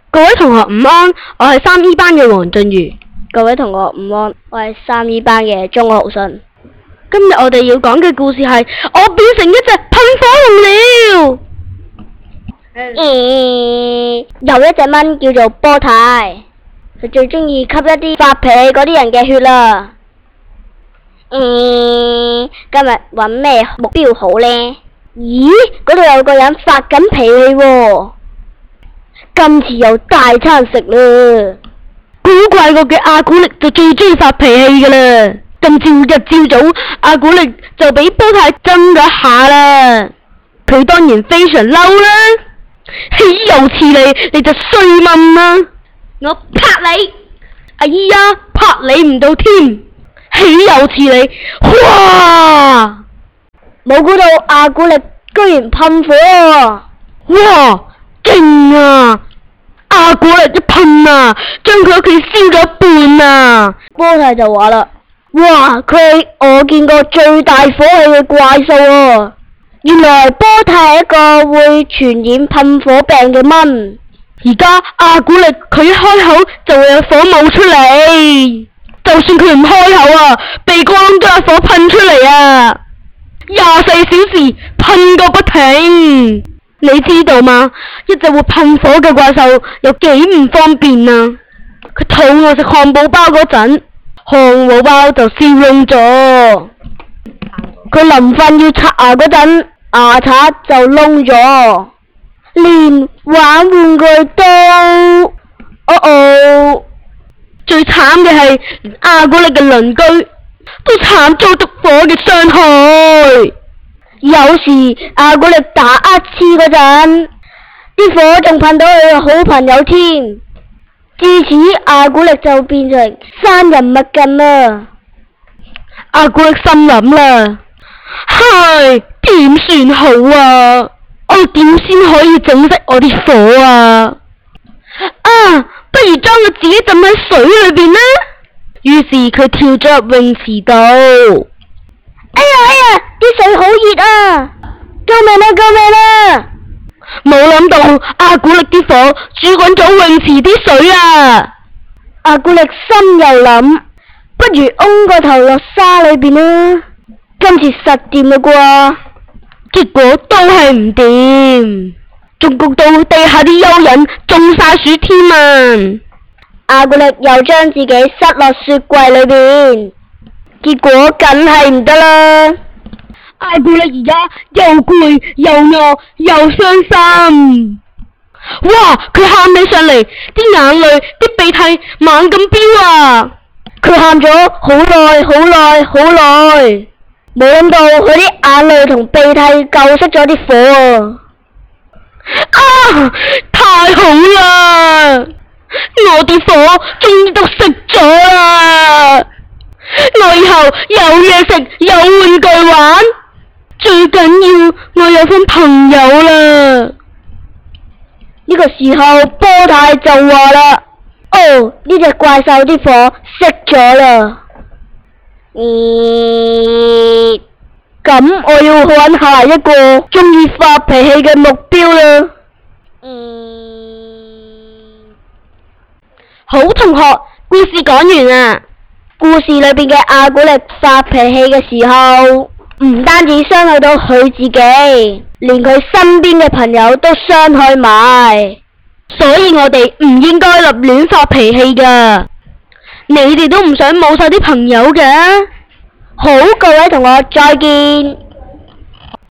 各位同學午安，我係3E 班嘅黃俊如。 各位同學午安，我係3E 班嘅鍾浩信。 今日我哋要講嘅故事係我變成一隻噴火龍了。 有一隻蚊叫做波太，佢最中意吸一啲發脾氣嗰啲人嘅血啦。今日搵咩目標好呢？咦，嗰度有個人發緊脾氣喎，今次有大餐食啦！ 古怪過嘅阿古力就最中意發脾氣噶啦。今朝一朝早，阿古力就俾波太針咗一下啦。佢當然非常嬲啦，豈有此理！你就衰蚊啦！我拍你！哎呀，拍你唔到添！豈有此理！哇！ 冇估到阿古力居然噴火啊！ 哇，勁啊！阿古力一噴啊，將佢屋企燒咗一半啊！ 波太就話啦：哇，佢係我見過最大火氣嘅怪獸啊！原來波太係一個會傳染噴火病嘅蚊。 而家阿古力佢一開口就會有火冒出嚟，就算佢唔開口啊，鼻哥窿都有火噴出嚟啊！24小時噴個不停，你知道嗎？一隻會噴火嘅怪獸有幾唔方便啊！佢肚餓食漢堡包嗰陣，漢堡包就燒燶咗；佢臨瞓要刷牙嗰陣，牙刷就燶咗；連玩玩具都，最慘嘅係連阿古力嘅鄰居都慘遭毒火嘅傷害。 有時阿古力打乞嗤嗰陣，啲火仲噴到佢嘅好朋友添。自此阿古力就變成生人勿近啦。 阿古力心諗啦，唉，點算好啊？我點先可以整熄我啲火啊？不如將佢自己浸喺水裏邊啦。於是佢跳咗入泳池度。 哎呀，啲水好熱啊！救命啊！救命啊！ 冇諗到阿古力啲火煮滾咗泳池啲水啊！ 阿古力心又諗，不如嗡個頭落沙裏邊啦，今次實掂啦啩。 結果都係唔掂，仲焗到地下啲蚯蚓中晒暑添啊！ 阿古力又將自己塞落雪櫃裏邊，結果梗係唔得啦。 阿古力而家又攰又餓又傷心，哇！佢喊起上嚟，啲眼淚、啲鼻涕猛咁飆啊！ 佢喊咗好耐好耐好耐，冇諗到佢啲眼淚同鼻涕救熄咗啲火啊！ 太好啦！我啲火終於都熄咗啦！我以後有嘢食，有玩具玩，最緊要我有返朋友啦！ 呢個時候波太就話啦：呢隻怪獸啲火熄咗啦。咁我要揾下一個中意發脾氣嘅目標啦。 好，同學，故事講完啦。 故事裏邊嘅阿古力發脾氣嘅時候，唔單止傷害到佢自己，連佢身邊嘅朋友都傷害埋。 所以我哋唔應該立亂發脾氣噶。你哋都唔想冇晒啲朋友嘅？ 好，各位同學，再見。